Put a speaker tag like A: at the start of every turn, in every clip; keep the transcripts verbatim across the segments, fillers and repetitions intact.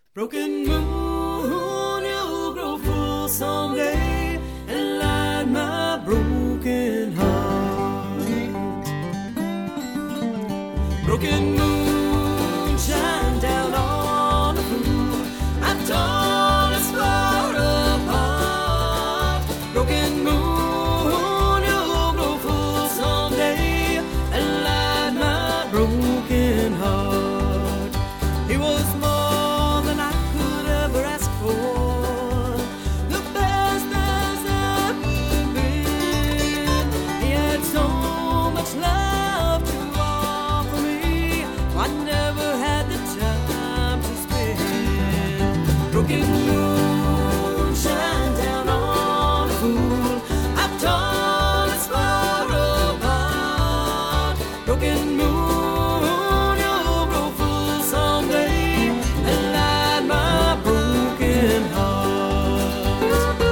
A: Broken moon, you'll grow full someday and light my broken heart. Broken moon, shine down on a fool I've torn us far apart. Broken moon, you'll grow full someday and light my broken heart. He was more than I could ever ask for, the best there's ever been. He had so much love to offer me, I never had the time to spend. Broken moon, shine down on a fool I've torn as far apart. Broken moon, you'll grow full someday and light my broken heart.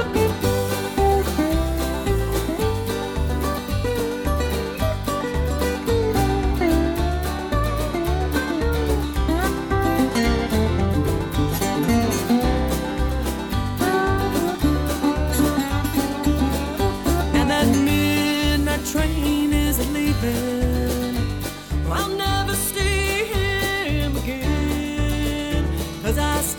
A: And that midnight train is leaving, I'll never see him again, 'cause I